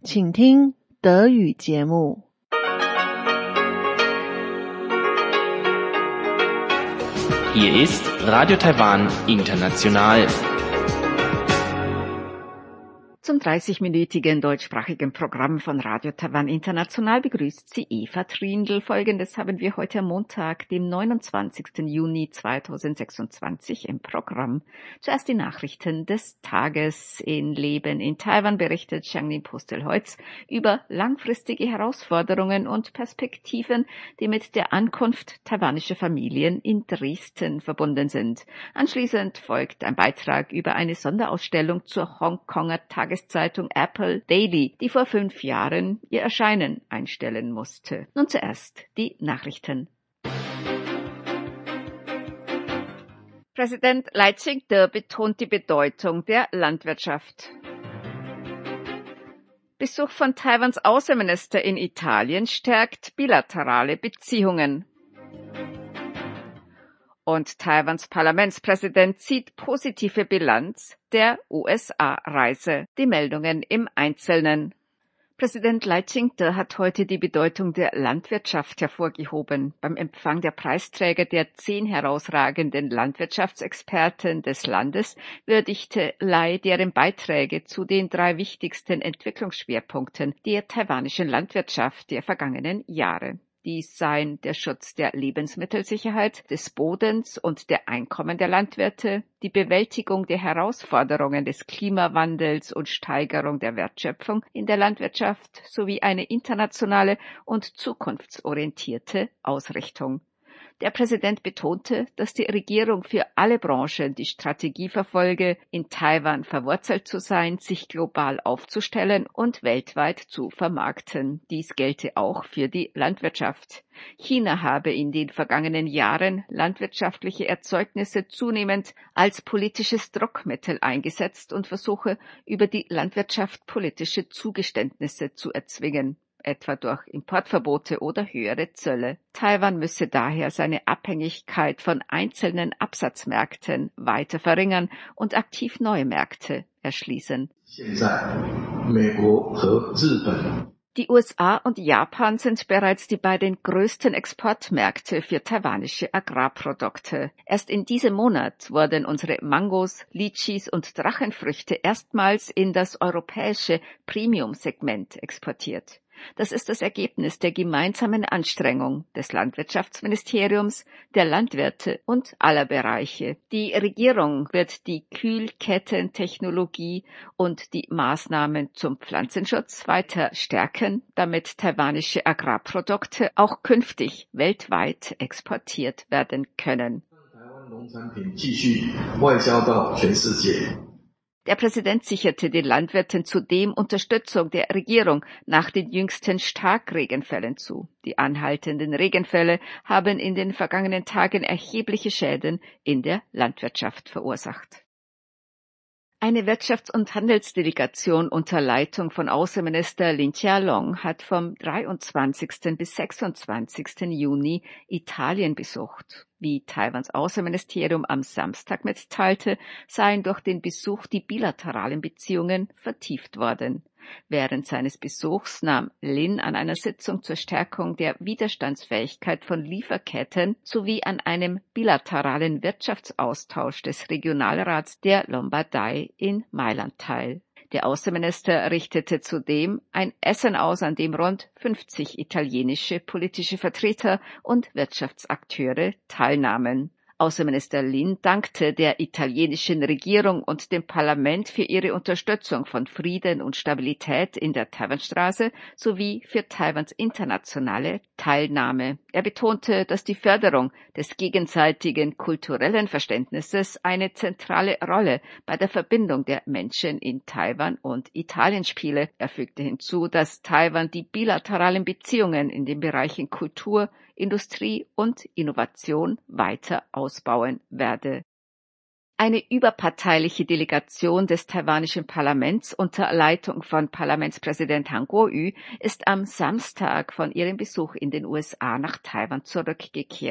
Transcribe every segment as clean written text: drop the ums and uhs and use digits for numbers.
请听德语节目。 Hier ist Radio Taiwan International. Zum 30-minütigen deutschsprachigen Programm von Radio Taiwan International begrüßt sie Eva Trindl. Folgendes haben wir heute am Montag, dem 29. Juni 2026 im Programm. Zuerst die Nachrichten des Tages. In Leben in Taiwan berichtet Xiangning Postel-Heutz über langfristige Herausforderungen und Perspektiven, die mit der Ankunft taiwanischer Familien in Dresden verbunden sind. Anschließend folgt ein Beitrag über eine Sonderausstellung zur Hongkonger Tageszeitung Apple Daily, die vor 5 Jahren ihr Erscheinen einstellen musste. Nun zuerst die Nachrichten. Präsident Lai Ching-te betont die Bedeutung der Landwirtschaft. Besuch von Taiwans Außenminister in Italien stärkt bilaterale Beziehungen. Und Taiwans Parlamentspräsident zieht positive Bilanz der USA-Reise. Die Meldungen im Einzelnen. Präsident Lai Ching-te hat heute die Bedeutung der Landwirtschaft hervorgehoben. Beim Empfang der Preisträger der 10 herausragenden Landwirtschaftsexperten des Landes würdigte Lai deren Beiträge zu den 3 wichtigsten Entwicklungsschwerpunkten der taiwanischen Landwirtschaft der vergangenen Jahre. Dies seien der Schutz der Lebensmittelsicherheit, des Bodens und der Einkommen der Landwirte, die Bewältigung der Herausforderungen des Klimawandels und Steigerung der Wertschöpfung in der Landwirtschaft sowie eine internationale und zukunftsorientierte Ausrichtung. Der Präsident betonte, dass die Regierung für alle Branchen die Strategie verfolge, in Taiwan verwurzelt zu sein, sich global aufzustellen und weltweit zu vermarkten. Dies gelte auch für die Landwirtschaft. China habe in den vergangenen Jahren landwirtschaftliche Erzeugnisse zunehmend als politisches Druckmittel eingesetzt und versuche, über die Landwirtschaft politische Zugeständnisse zu erzwingen, etwa durch Importverbote oder höhere Zölle. Taiwan müsse daher seine Abhängigkeit von einzelnen Absatzmärkten weiter verringern und aktiv neue Märkte erschließen. Die USA und Japan sind bereits die beiden größten Exportmärkte für taiwanische Agrarprodukte. Erst in diesem Monat wurden unsere Mangos, Litschis und Drachenfrüchte erstmals in das europäische Premium-Segment exportiert. Das ist das Ergebnis der gemeinsamen Anstrengung des Landwirtschaftsministeriums, der Landwirte und aller Bereiche. Die Regierung wird die Kühlkettentechnologie und die Maßnahmen zum Pflanzenschutz weiter stärken, damit taiwanische Agrarprodukte auch künftig weltweit exportiert werden können. Der Präsident sicherte den Landwirten zudem Unterstützung der Regierung nach den jüngsten Starkregenfällen zu. Die anhaltenden Regenfälle haben in den vergangenen Tagen erhebliche Schäden in der Landwirtschaft verursacht. Eine Wirtschafts- und Handelsdelegation unter Leitung von Außenminister Lin Chia-long hat vom 23. bis 26. Juni Italien besucht. Wie Taiwans Außenministerium am Samstag mitteilte, seien durch den Besuch die bilateralen Beziehungen vertieft worden. Während seines Besuchs nahm Lin an einer Sitzung zur Stärkung der Widerstandsfähigkeit von Lieferketten sowie an einem bilateralen Wirtschaftsaustausch des Regionalrats der Lombardei in Mailand teil. Der Außenminister richtete zudem ein Essen aus, an dem rund 50 italienische politische Vertreter und Wirtschaftsakteure teilnahmen. Außenminister Lin dankte der italienischen Regierung und dem Parlament für ihre Unterstützung von Frieden und Stabilität in der Taiwanstraße sowie für Taiwans internationale Teilnahme. Er betonte, dass die Förderung des gegenseitigen kulturellen Verständnisses eine zentrale Rolle bei der Verbindung der Menschen in Taiwan und Italien spiele. Er fügte hinzu, dass Taiwan die bilateralen Beziehungen in den Bereichen Kultur, Industrie und Innovation weiter ausbauen werde. Eine überparteiliche Delegation des taiwanischen Parlaments unter Leitung von Parlamentspräsident Han Kuo-yu ist am Samstag von ihrem Besuch in den USA nach Taiwan zurückgekehrt.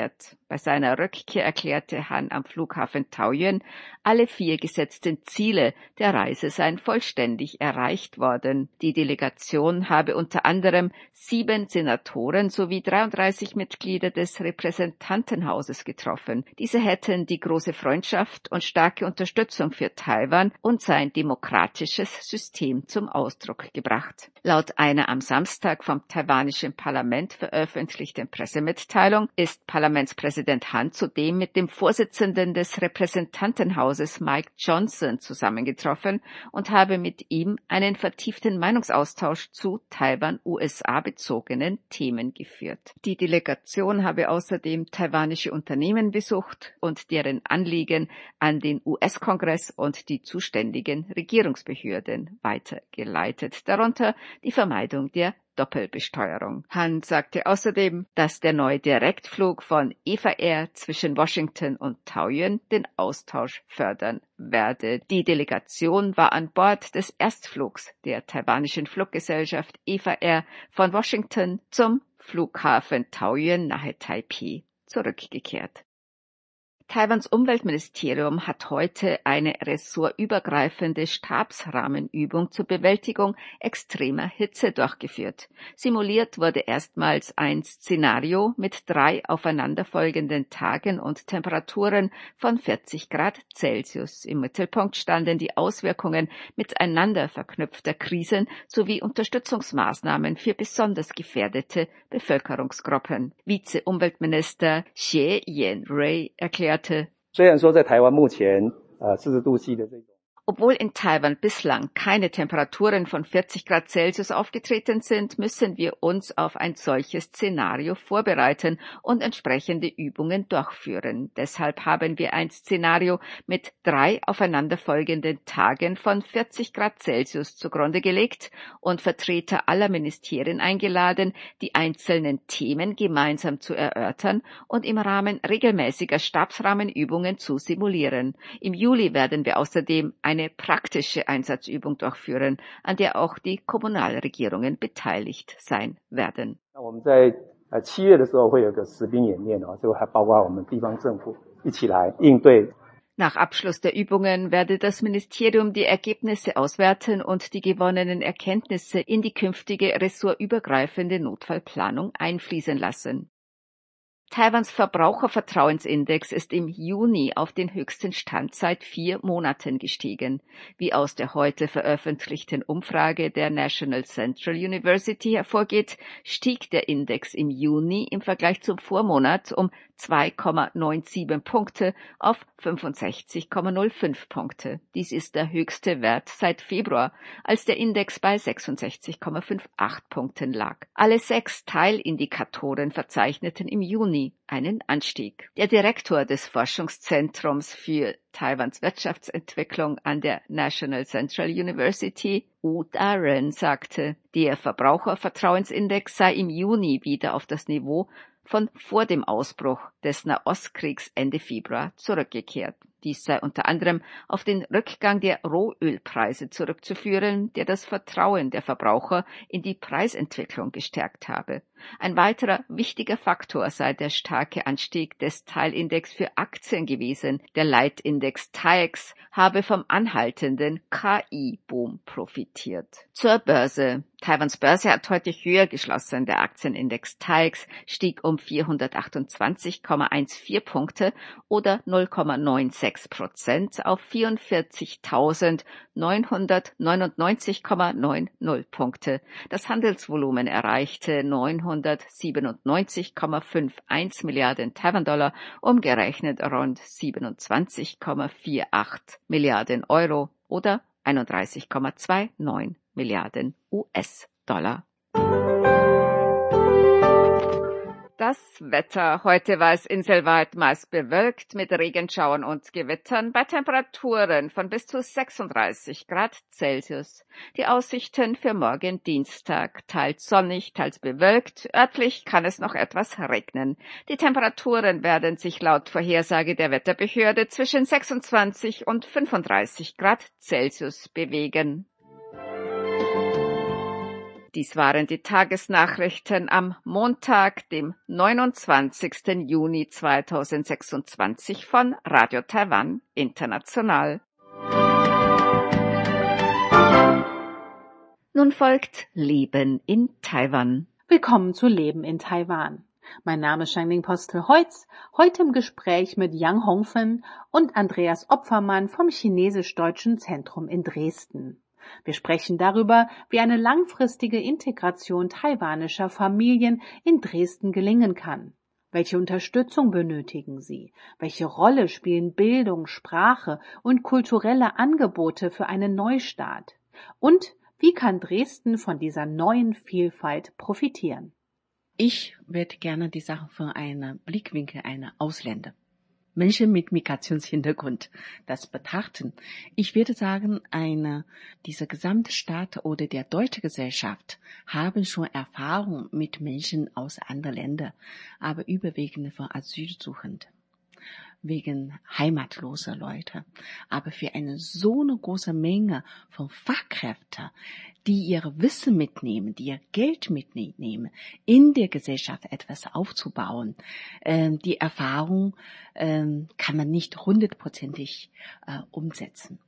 Bei seiner Rückkehr erklärte Han am Flughafen Taoyuan, alle 4 gesetzten Ziele der Reise seien vollständig erreicht worden. Die Delegation habe unter anderem 7 Senatoren sowie 33 Mitglieder des Repräsentantenhauses getroffen. Diese hätten die große Freundschaft und starke Unterstützung für Taiwan und sein demokratisches System zum Ausdruck gebracht. Laut einer am Samstag vom taiwanischen Parlament veröffentlichten Pressemitteilung ist Parlamentspräsident Han zudem mit dem Vorsitzenden des Repräsentantenhauses Mike Johnson zusammengetroffen und habe mit ihm einen vertieften Meinungsaustausch zu Taiwan-USA-bezogenen Themen geführt. Die Delegation habe außerdem taiwanische Unternehmen besucht und deren Anliegen an den US-Kongress und die zuständigen Regierungsbehörden weitergeleitet, darunter die Vermeidung der Doppelbesteuerung. Han sagte außerdem, dass der neue Direktflug von Eva Air zwischen Washington und Taoyuan den Austausch fördern werde. Die Delegation war an Bord des Erstflugs der taiwanischen Fluggesellschaft Eva Air von Washington zum Flughafen Taoyuan nahe Taipeh zurückgekehrt. Taiwans Umweltministerium hat heute eine ressortübergreifende Stabsrahmenübung zur Bewältigung extremer Hitze durchgeführt. Simuliert wurde erstmals ein Szenario mit 3 aufeinanderfolgenden Tagen und Temperaturen von 40 Grad Celsius. Im Mittelpunkt standen die Auswirkungen miteinander verknüpfter Krisen sowie Unterstützungsmaßnahmen für besonders gefährdete Bevölkerungsgruppen. Vize-Umweltminister Xie Yan-Rui erklärte, obwohl in Taiwan bislang keine Temperaturen von 40 Grad Celsius aufgetreten sind, müssen wir uns auf ein solches Szenario vorbereiten und entsprechende Übungen durchführen. Deshalb haben wir ein Szenario mit 3 aufeinanderfolgenden Tagen von 40 Grad Celsius zugrunde gelegt und Vertreter aller Ministerien eingeladen, die einzelnen Themen gemeinsam zu erörtern und im Rahmen regelmäßiger Stabsrahmenübungen zu simulieren. Im Juli werden wir außerdem eine praktische Einsatzübung durchführen, an der auch die Kommunalregierungen beteiligt sein werden. Nach Abschluss der Übungen werde das Ministerium die Ergebnisse auswerten und die gewonnenen Erkenntnisse in die künftige ressortübergreifende Notfallplanung einfließen lassen. Taiwans Verbrauchervertrauensindex ist im Juni auf den höchsten Stand seit 4 Monaten gestiegen. Wie aus der heute veröffentlichten Umfrage der National Central University hervorgeht, stieg der Index im Juni im Vergleich zum Vormonat um 2,97 Punkte auf 65,05 Punkte. Dies ist der höchste Wert seit Februar, als der Index bei 66,58 Punkten lag. Alle 6 Teilindikatoren verzeichneten im Juni einen Anstieg. Der Direktor des Forschungszentrums für Taiwans Wirtschaftsentwicklung an der National Central University, Wu Daren, sagte, der Verbrauchervertrauensindex sei im Juni wieder auf das Niveau von vor dem Ausbruch des Nahostkriegs Ende Februar zurückgekehrt. Dies sei unter anderem auf den Rückgang der Rohölpreise zurückzuführen, der das Vertrauen der Verbraucher in die Preisentwicklung gestärkt habe. Ein weiterer wichtiger Faktor sei der starke Anstieg des Teilindex für Aktien gewesen. Der Leitindex TAIEX habe vom anhaltenden KI-Boom profitiert. Zur Börse. Taiwans Börse hat heute höher geschlossen. Der Aktienindex TAIEX stieg um 428,14 Punkte oder 0,96% auf 44.999,90 Punkte. Das Handelsvolumen erreichte 997,51 Milliarden Taiwan-Dollar, umgerechnet rund 27,48 Milliarden Euro oder 31,29 Milliarden US-Dollar. Das Wetter. Heute war es inselweit meist bewölkt mit Regenschauern und Gewittern bei Temperaturen von bis zu 36 Grad Celsius. Die Aussichten für morgen Dienstag. Teils sonnig, teils bewölkt. Örtlich kann es noch etwas regnen. Die Temperaturen werden sich laut Vorhersage der Wetterbehörde zwischen 26 und 35 Grad Celsius bewegen. Dies waren die Tagesnachrichten am Montag, dem 29. Juni 2026 von Radio Taiwan International. Nun folgt Leben in Taiwan. Willkommen zu Leben in Taiwan. Mein Name ist Xiangling Postel-Heutz, heute im Gespräch mit Yang Hongfen und Andreas Opfermann vom Chinesisch-Deutschen Zentrum in Dresden. Wir sprechen darüber, wie eine langfristige Integration taiwanischer Familien in Dresden gelingen kann. Welche Unterstützung benötigen sie? Welche Rolle spielen Bildung, Sprache und kulturelle Angebote für einen Neustart? Und wie kann Dresden von dieser neuen Vielfalt profitieren? Ich würde gerne die Sache von einem Blickwinkel einer Ausländer, Menschen mit Migrationshintergrund, das betrachten. Ich würde sagen, diese gesamte Stadt oder der deutsche Gesellschaft haben schon Erfahrung mit Menschen aus anderen Ländern, aber überwiegend von Asylsuchenden, wegen heimatloser Leute. Aber für so eine große Menge von Fachkräften, die ihr Wissen mitnehmen, die ihr Geld mitnehmen, in der Gesellschaft etwas aufzubauen, die Erfahrung kann man nicht 100%ig umsetzen.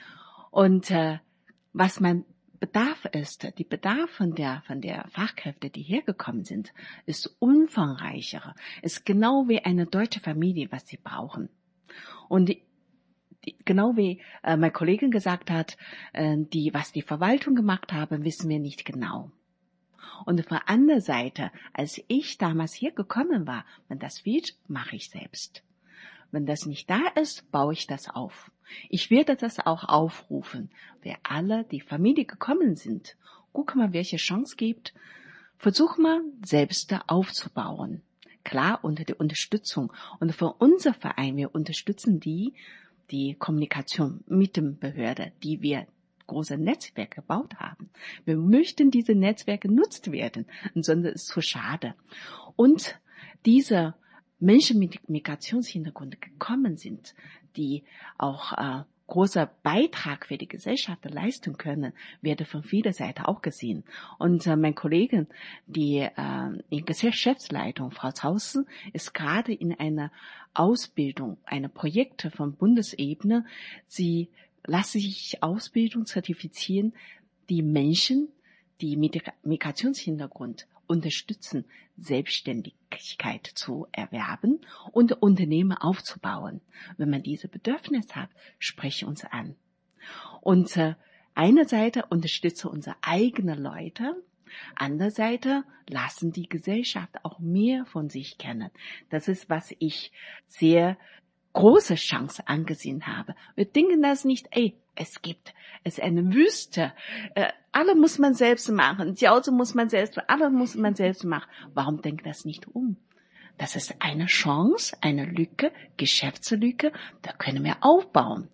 Und was man Bedarf ist, die Bedarf von der Fachkräfte, die hergekommen sind, ist umfangreicher, ist genau wie eine deutsche Familie, was sie brauchen. Und genau wie mein Kollege gesagt hat, was die Verwaltung gemacht habe, wissen wir nicht genau. Und von anderer Seite, als ich damals hier gekommen war, wenn das wird, mache ich selbst. Wenn das nicht da ist, baue ich das auf. Ich werde das auch aufrufen, wer alle die Familie gekommen sind. Guck mal, welche Chance gibt. Versuch mal, selbst da aufzubauen. Klar, unter der Unterstützung. Und für unser Verein, wir unterstützen die Kommunikation mit den Behörden, die wir große Netzwerke gebaut haben. Wir möchten diese Netzwerke genutzt werden, sonst ist es zu schade. Und diese Menschen mit Migrationshintergrund gekommen sind, die auch großer Beitrag für die Gesellschaft leisten können, werde von vieler Seite auch gesehen. Und mein Kollege, die in Geschäftsleitung, Frau Zausen, ist gerade in einer Ausbildung, eine Projekte von Bundesebene. Sie lassen sich Ausbildung zertifizieren, die Menschen, die mit Migrationshintergrund unterstützen, Selbstständigkeit zu erwerben und Unternehmen aufzubauen. Wenn man diese Bedürfnis hat, spreche uns an. Und eine Seite unterstütze unsere eigenen Leute, andere Seite lassen die Gesellschaft auch mehr von sich kennen. Das ist, was ich sehr große Chance angesehen habe. Wir denken das nicht, es ist eine Wüste. Alle muss man selbst machen. Jiaozi muss man selbst machen. Alle muss man selbst machen. Warum denkt das nicht um? Das ist eine Chance, eine Lücke, Geschäftslücke. Da können wir aufbauen.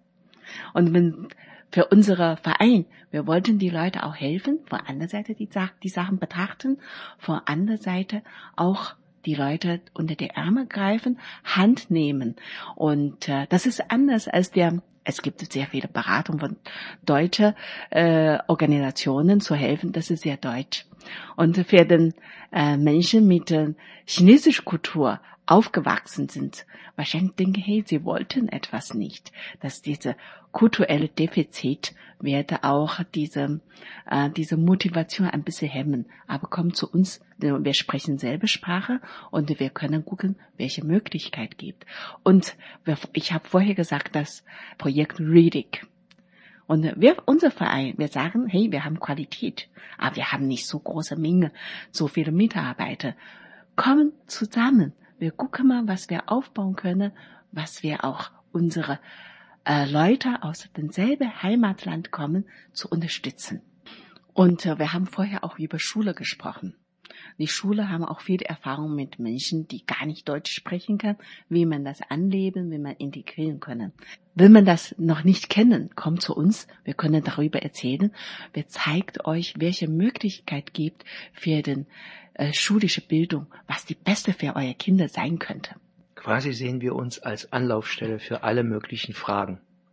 Und für unsere Verein, wir wollten die Leute auch helfen. Von anderer Seite die Sachen betrachten. Von anderer Seite auch die Leute unter die Ärmel greifen, Hand nehmen. Und das ist anders als es gibt sehr viele Beratungen von deutschen Organisationen zu helfen. Das ist sehr deutsch. Und für den Menschen mit chinesischer Kultur aufgewachsen sind, wahrscheinlich denken, sie wollten etwas nicht. Dass diese kulturelle Defizit werde auch diese Motivation ein bisschen hemmen. Aber kommt zu uns, wir sprechen selbe Sprache und wir können gucken, welche Möglichkeit gibt. Und ich habe vorher gesagt, das Projekt REDIC. Und unser Verein, wir sagen, wir haben Qualität, aber wir haben nicht so große Menge, so viele Mitarbeiter. Kommen zusammen. Wir gucken mal, was wir aufbauen können, was wir auch unsere Leute aus demselben Heimatland kommen, zu unterstützen. Und wir haben vorher auch über Schule gesprochen. Die Schule haben auch viel Erfahrung mit Menschen, die gar nicht Deutsch sprechen können, wie man das anleben, wie man integrieren können. Will man das noch nicht kennen, kommt zu uns, wir können darüber erzählen. Wir zeigen euch, welche Möglichkeit gibt für den schulische Bildung, was die beste für eure Kinder sein könnte. Quasi sehen wir uns als Anlaufstelle für alle möglichen Fragen.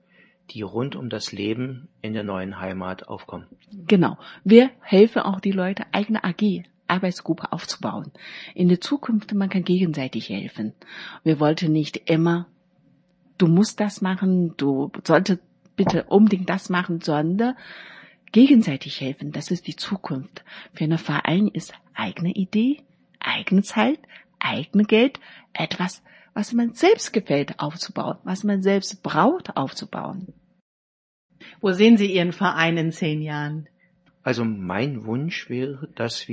die rund um das Leben in der neuen Heimat aufkommen. Genau. Wir helfen auch die Leute, eigene AG, Arbeitsgruppe aufzubauen. In der Zukunft, man kann gegenseitig helfen. Wir wollten nicht immer, du musst das machen, du solltest bitte unbedingt das machen, sondern gegenseitig helfen. Das ist die Zukunft. Für einen Verein ist eigene Idee, eigene Zeit, eigene Geld, etwas, was man selbst gefällt aufzubauen, was man selbst braucht aufzubauen. Wo sehen Sie Ihren Verein in 10 Jahren? Also mein Wunsch wäre, dass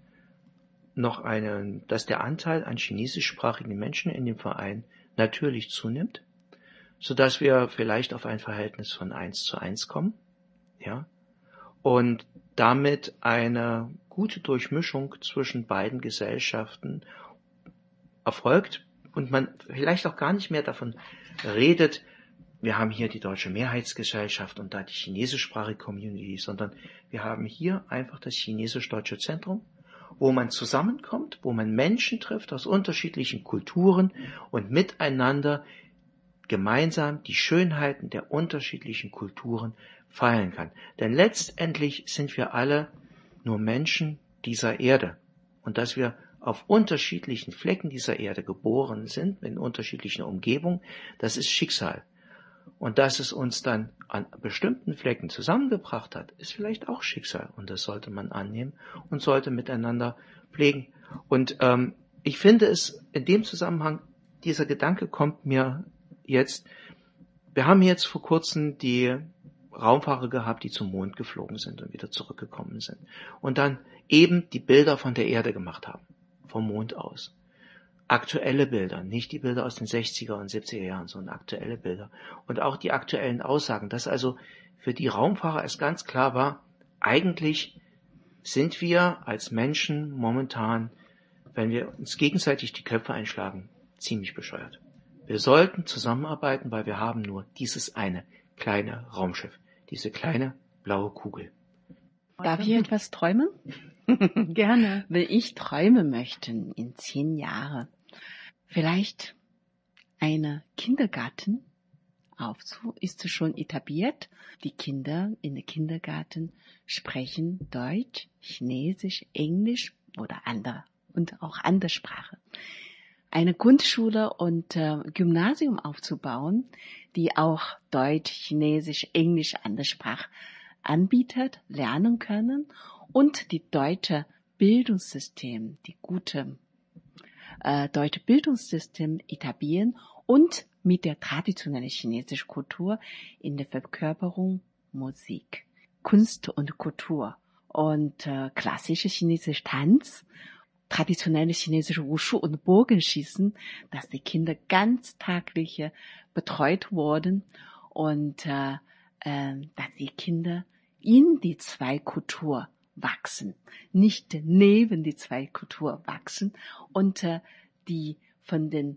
dass der Anteil an chinesischsprachigen Menschen in dem Verein natürlich zunimmt, sodass wir vielleicht auf ein Verhältnis von 1:1 kommen, ja, und damit eine gute Durchmischung zwischen beiden Gesellschaften erfolgt und man vielleicht auch gar nicht mehr davon redet, wir haben hier die deutsche Mehrheitsgesellschaft und da die chinesischsprachige Community, sondern wir haben hier einfach das Chinesisch-Deutsche Zentrum, wo man zusammenkommt, wo man Menschen trifft aus unterschiedlichen Kulturen und miteinander gemeinsam die Schönheiten der unterschiedlichen Kulturen feiern kann. Denn letztendlich sind wir alle nur Menschen dieser Erde. Und dass wir auf unterschiedlichen Flecken dieser Erde geboren sind, in unterschiedlichen Umgebungen, das ist Schicksal. Und dass es uns dann an bestimmten Flecken zusammengebracht hat, ist vielleicht auch Schicksal. Und das sollte man annehmen und sollte miteinander pflegen. Und ich finde es in dem Zusammenhang, dieser Gedanke kommt mir jetzt, wir haben jetzt vor kurzem die Raumfahrer gehabt, die zum Mond geflogen sind und wieder zurückgekommen sind. Und dann eben die Bilder von der Erde gemacht haben, vom Mond aus. Aktuelle Bilder, nicht die Bilder aus den 60er und 70er Jahren, sondern aktuelle Bilder. Und auch die aktuellen Aussagen, dass also für die Raumfahrer es ganz klar war, eigentlich sind wir als Menschen momentan, wenn wir uns gegenseitig die Köpfe einschlagen, ziemlich bescheuert. Wir sollten zusammenarbeiten, weil wir haben nur dieses eine kleine Raumschiff, diese kleine blaue Kugel. Darf ich etwas träumen? Gerne. Wenn ich träumen möchte in 10 Jahren, vielleicht eine Kindergarten ist schon etabliert. Die Kinder in der Kindergarten sprechen Deutsch, Chinesisch, Englisch oder auch andere Sprache. Eine Grundschule und Gymnasium aufzubauen, die auch Deutsch, Chinesisch, Englisch, andere Sprache anbietet, lernen können und die deutsche Bildungssystem, die gute deutsche Bildungssystem etablieren und mit der traditionellen chinesischen Kultur in der Verkörperung Musik, Kunst und Kultur und klassische chinesische Tanz, traditionelle chinesische Wushu und Bogenschießen, dass die Kinder ganztaglich betreut wurden und dass die Kinder in die zwei Kultur wachsen, nicht neben die zwei Kultur wachsen und die von den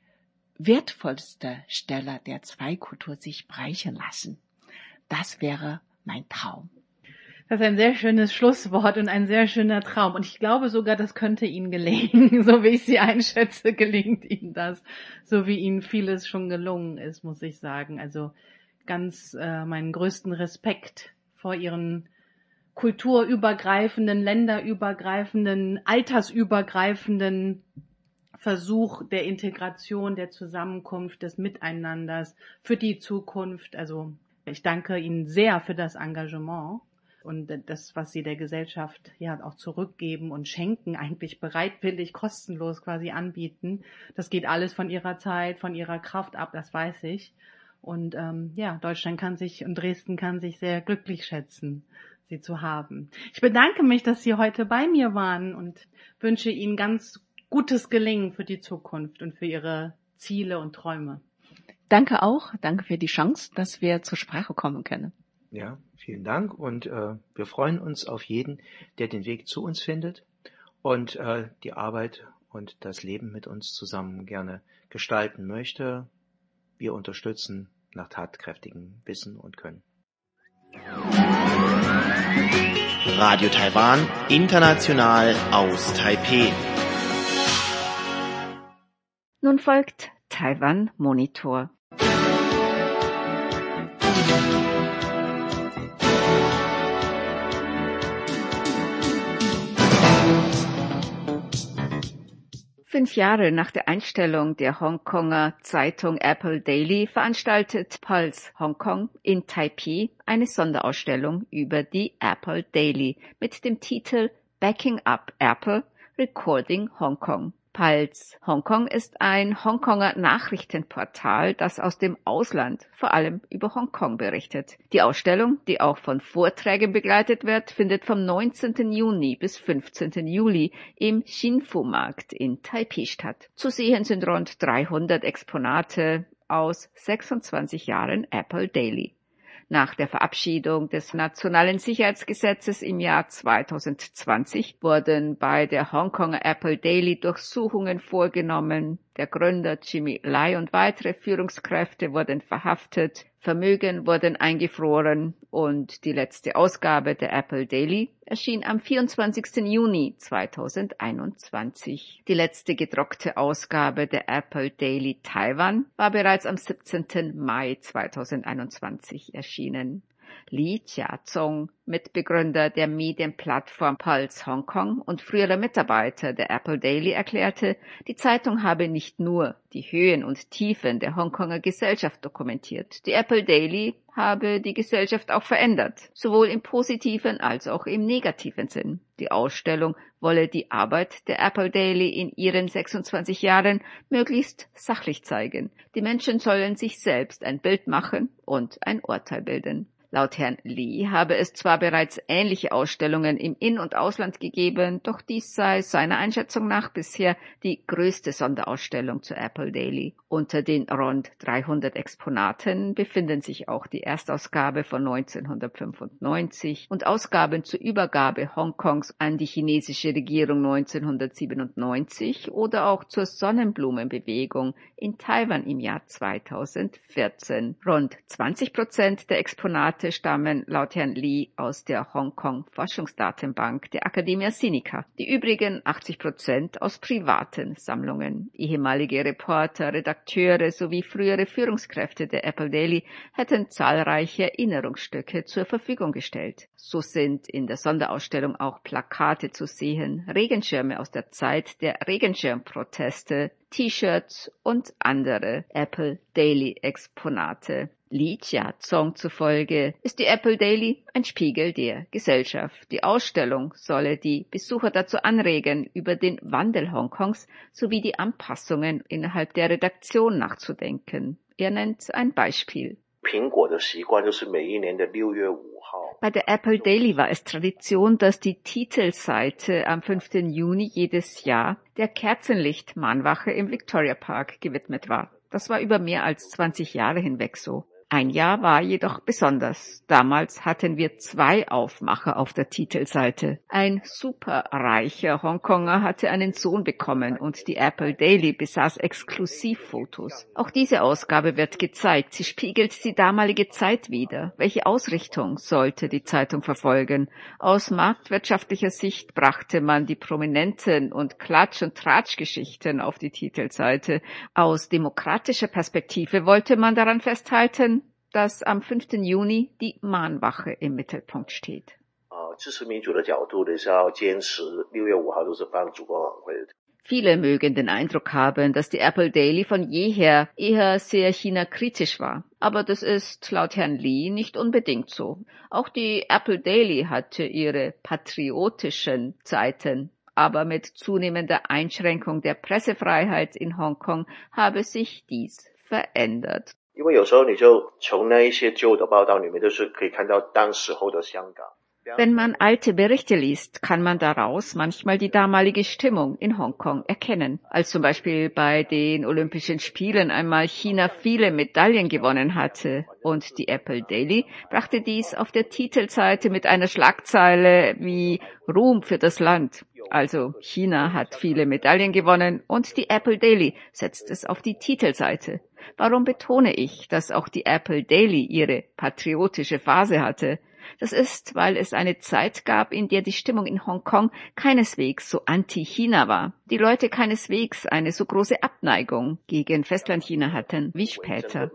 wertvollsten Stelle der zwei Kultur sich bereichern lassen. Das wäre mein Traum. Das ist ein sehr schönes Schlusswort und ein sehr schöner Traum. Und ich glaube sogar, das könnte Ihnen gelingen. So wie ich Sie einschätze, gelingt Ihnen das. So wie Ihnen vieles schon gelungen ist, muss ich sagen. Also ganz meinen größten Respekt vor Ihren kulturübergreifenden, länderübergreifenden, altersübergreifenden Versuch der Integration, der Zusammenkunft, des Miteinanders für die Zukunft. Also ich danke Ihnen sehr für das Engagement und das, was Sie der Gesellschaft ja auch zurückgeben und schenken, eigentlich bereitwillig, kostenlos quasi anbieten. Das geht alles von Ihrer Zeit, von Ihrer Kraft ab, das weiß ich. Und Deutschland und Dresden kann sich sehr glücklich schätzen, Sie zu haben. Ich bedanke mich, dass Sie heute bei mir waren und wünsche Ihnen ganz gutes Gelingen für die Zukunft und für Ihre Ziele und Träume. Danke auch. Danke für die Chance, dass wir zur Sprache kommen können. Ja, vielen Dank und wir freuen uns auf jeden, der den Weg zu uns findet und die Arbeit und das Leben mit uns zusammen gerne gestalten möchte. Wir unterstützen nach tatkräftigem Wissen und Können. Radio Taiwan, international aus Taipeh. Nun folgt Taiwan Monitor. 5 Jahre nach der Einstellung der Hongkonger Zeitung Apple Daily veranstaltet Pulse Hongkong in Taipei eine Sonderausstellung über die Apple Daily mit dem Titel Backing Up Apple – Recording Hong Kong. Pulse Hongkong ist ein Hongkonger Nachrichtenportal, das aus dem Ausland vor allem über Hongkong berichtet. Die Ausstellung, die auch von Vorträgen begleitet wird, findet vom 19. Juni bis 15. Juli im Xinfu-Markt in Taipei statt. Zu sehen sind rund 300 Exponate aus 26 Jahren Apple Daily. Nach der Verabschiedung des Nationalen Sicherheitsgesetzes im Jahr 2020 wurden bei der Hongkonger Apple Daily Durchsuchungen vorgenommen. Der Gründer Jimmy Lai und weitere Führungskräfte wurden verhaftet, Vermögen wurden eingefroren und die letzte Ausgabe der Apple Daily erschien am 24. Juni 2021. Die letzte gedruckte Ausgabe der Apple Daily Taiwan war bereits am 17. Mai 2021 erschienen. Li Jiazong, Mitbegründer der Medienplattform Pulse Hongkong und früherer Mitarbeiter der Apple Daily, erklärte, die Zeitung habe nicht nur die Höhen und Tiefen der Hongkonger Gesellschaft dokumentiert. Die Apple Daily habe die Gesellschaft auch verändert, sowohl im positiven als auch im negativen Sinn. Die Ausstellung wolle die Arbeit der Apple Daily in ihren 26 Jahren möglichst sachlich zeigen. Die Menschen sollen sich selbst ein Bild machen und ein Urteil bilden. Laut Herrn Li habe es zwar bereits ähnliche Ausstellungen im In- und Ausland gegeben, doch dies sei seiner Einschätzung nach bisher die größte Sonderausstellung zur Apple Daily. Unter den rund 300 Exponaten befinden sich auch die Erstausgabe von 1995 und Ausgaben zur Übergabe Hongkongs an die chinesische Regierung 1997 oder auch zur Sonnenblumenbewegung in Taiwan im Jahr 2014. Rund 20% der Exponate stammen laut Herrn Li aus der Hongkong-Forschungsdatenbank der Academia Sinica. Die übrigen 80% aus privaten Sammlungen. Ehemalige Reporter, Redakteure sowie frühere Führungskräfte der Apple Daily hätten zahlreiche Erinnerungsstücke zur Verfügung gestellt. So sind in der Sonderausstellung auch Plakate zu sehen, Regenschirme aus der Zeit der Regenschirmproteste, T-Shirts und andere Apple Daily Exponate. Li Jiazong zufolge ist die Apple Daily ein Spiegel der Gesellschaft. Die Ausstellung solle die Besucher dazu anregen, über den Wandel Hongkongs sowie die Anpassungen innerhalb der Redaktion nachzudenken. Er nennt ein Beispiel. Bei der Apple Daily war es Tradition, dass die Titelseite am 5. Juni jedes Jahr der Kerzenlicht-Mahnwache im Victoria Park gewidmet war. Das war über mehr als 20 Jahre hinweg so. Ein Jahr war jedoch besonders. Damals hatten wir 2 Aufmacher auf der Titelseite. Ein superreicher Hongkonger hatte einen Sohn bekommen und die Apple Daily besaß Exklusivfotos. Auch diese Ausgabe wird gezeigt. Sie spiegelt die damalige Zeit wider. Welche Ausrichtung sollte die Zeitung verfolgen? Aus marktwirtschaftlicher Sicht brachte man die prominenten und Klatsch- und Tratschgeschichten auf die Titelseite. Aus demokratischer Perspektive wollte man daran festhalten, dass am 5. Juni die Mahnwache im Mittelpunkt steht. Viele mögen den Eindruck haben, dass die Apple Daily von jeher eher sehr China-kritisch war. Aber das ist laut Herrn Li nicht unbedingt so. Auch die Apple Daily hatte ihre patriotischen Zeiten. Aber mit zunehmender Einschränkung der Pressefreiheit in Hongkong habe sich dies verändert. Wenn man alte Berichte liest, kann man daraus manchmal die damalige Stimmung in Hongkong erkennen. Als zum Beispiel bei den Olympischen Spielen einmal China viele Medaillen gewonnen hatte und die Apple Daily brachte dies auf der Titelseite mit einer Schlagzeile wie Ruhm für das Land. Also China hat viele Medaillen gewonnen und die Apple Daily setzt es auf die Titelseite. Warum betone ich, dass auch die Apple Daily ihre patriotische Phase hatte? Das ist, weil es eine Zeit gab, in der die Stimmung in Hongkong keineswegs so anti-China war. Die Leute keineswegs eine so große Abneigung gegen Festlandchina hatten wie später.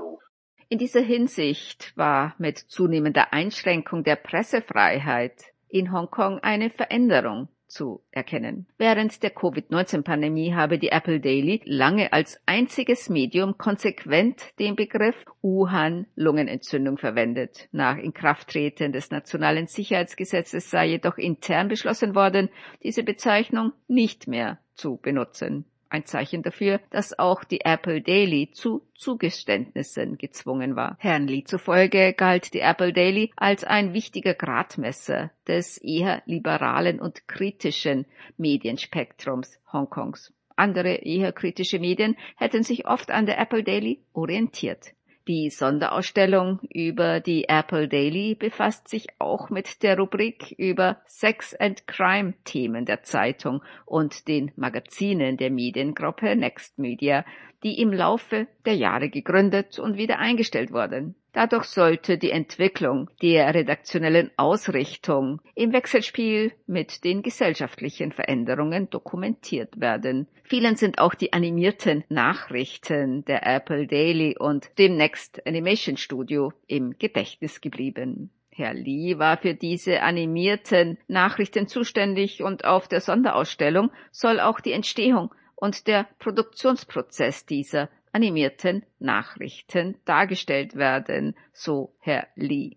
In dieser Hinsicht war mit zunehmender Einschränkung der Pressefreiheit in Hongkong eine Veränderung zu erkennen. Während der Covid-19-Pandemie habe die Apple Daily lange als einziges Medium konsequent den Begriff Wuhan-Lungenentzündung verwendet. Nach Inkrafttreten des Nationalen Sicherheitsgesetzes sei jedoch intern beschlossen worden, diese Bezeichnung nicht mehr zu benutzen. Ein Zeichen dafür, dass auch die Apple Daily zu Zugeständnissen gezwungen war. Herrn Li zufolge galt die Apple Daily als ein wichtiger Gradmesser des eher liberalen und kritischen Medienspektrums Hongkongs. Andere eher kritische Medien hätten sich oft an der Apple Daily orientiert. Die Sonderausstellung über die Apple Daily befasst sich auch mit der Rubrik über Sex and Crime Themen der Zeitung und den Magazinen der Mediengruppe Next Media, die im Laufe der Jahre gegründet und wieder eingestellt wurden. Dadurch sollte die Entwicklung der redaktionellen Ausrichtung im Wechselspiel mit den gesellschaftlichen Veränderungen dokumentiert werden. Vielen sind auch die animierten Nachrichten der Apple Daily und dem Next Animation Studio im Gedächtnis geblieben. Herr Li war für diese animierten Nachrichten zuständig und auf der Sonderausstellung soll auch die Entstehung und der Produktionsprozess dieser animierten Nachrichten dargestellt werden, so Herr Li.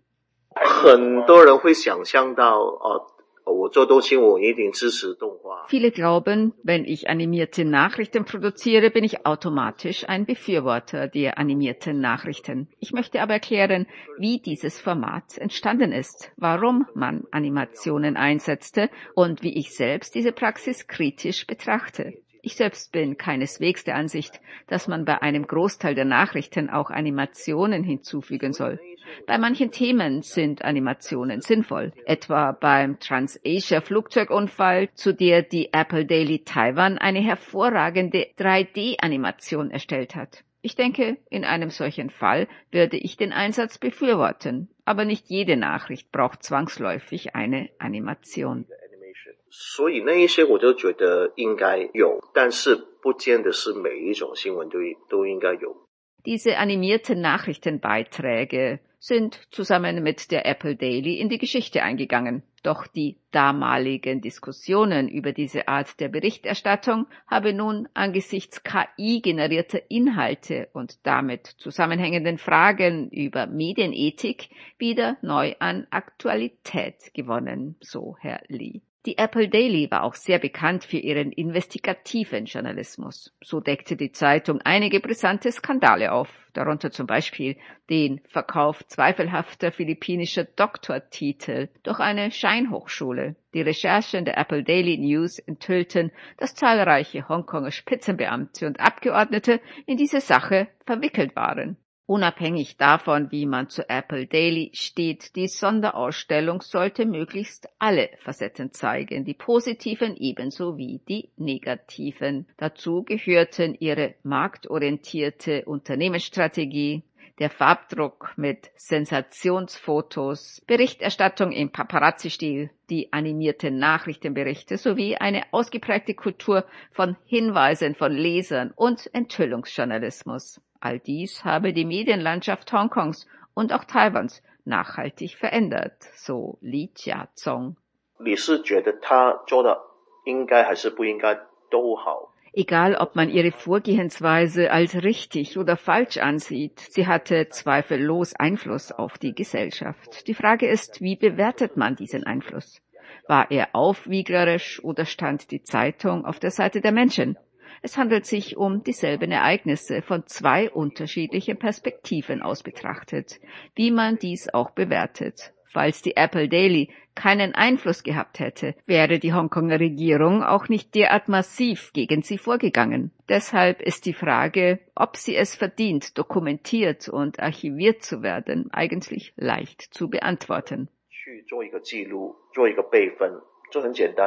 Viele glauben, wenn ich animierte Nachrichten produziere, bin ich automatisch ein Befürworter der animierten Nachrichten. Ich möchte aber erklären, wie dieses Format entstanden ist, warum man Animationen einsetzte und wie ich selbst diese Praxis kritisch betrachte. Ich selbst bin keineswegs der Ansicht, dass man bei einem Großteil der Nachrichten auch Animationen hinzufügen soll. Bei manchen Themen sind Animationen sinnvoll, etwa beim Transasia-Flugzeugunfall, zu der die Apple Daily Taiwan eine hervorragende 3D-Animation erstellt hat. Ich denke, in einem solchen Fall würde ich den Einsatz befürworten, aber nicht jede Nachricht braucht zwangsläufig eine Animation. 所以那一些我就觉得应该有，但是不见得是每一种新闻都应该有。 Diese animierten Nachrichtenbeiträge sind zusammen mit der Apple Daily in die Geschichte eingegangen. Doch die damaligen Diskussionen über diese Art der Berichterstattung habe nun angesichts KI-generierter Inhalte und damit zusammenhängenden Fragen über Medienethik wieder neu an Aktualität gewonnen, so Herr Li. Die Apple Daily war auch sehr bekannt für ihren investigativen Journalismus. So deckte die Zeitung einige brisante Skandale auf, darunter zum Beispiel den Verkauf zweifelhafter philippinischer Doktortitel durch eine Scheinhochschule. Die Recherchen der Apple Daily News enthüllten, dass zahlreiche Hongkonger Spitzenbeamte und Abgeordnete in diese Sache verwickelt waren. Unabhängig davon, wie man zu Apple Daily steht, die Sonderausstellung sollte möglichst alle Facetten zeigen, die positiven ebenso wie die negativen. Dazu gehörten ihre marktorientierte Unternehmensstrategie, der Farbdruck mit Sensationsfotos, Berichterstattung im Paparazzi-Stil, die animierten Nachrichtenberichte sowie eine ausgeprägte Kultur von Hinweisen von Lesern und Enthüllungsjournalismus. All dies habe die Medienlandschaft Hongkongs und auch Taiwans nachhaltig verändert, so Li Jiazong. 你是觉得他做的应该还是不应该都好？ Egal, ob man ihre Vorgehensweise als richtig oder falsch ansieht, sie hatte zweifellos Einfluss auf die Gesellschaft. Die Frage ist, wie bewertet man diesen Einfluss? War er aufwieglerisch oder stand die Zeitung auf der Seite der Menschen? Es handelt sich um dieselben Ereignisse von zwei unterschiedlichen Perspektiven aus betrachtet, wie man dies auch bewertet. Falls die Apple Daily keinen Einfluss gehabt hätte, wäre die Hongkonger Regierung auch nicht derart massiv gegen sie vorgegangen. Deshalb ist die Frage, ob sie es verdient, dokumentiert und archiviert zu werden, eigentlich leicht zu beantworten. 去做一个记录，做一个备份，这很简单啊。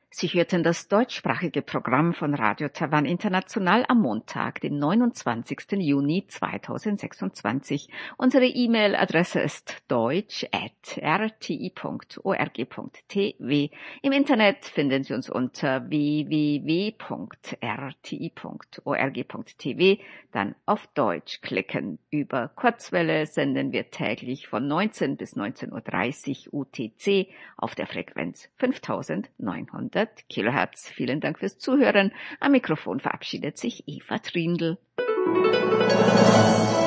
Sie hörten das deutschsprachige Programm von Radio Taiwan International am Montag, dem 29. Juni 2026. Unsere E-Mail-Adresse ist deutsch@rti.org.tv. Im Internet finden Sie uns unter www.rti.org.tv, dann auf Deutsch klicken. Über Kurzwelle senden wir täglich von 19 bis 19.30 Uhr UTC auf der Frequenz 5900 Kilohertz. Vielen Dank fürs Zuhören. Am Mikrofon verabschiedet sich Eva Trindl.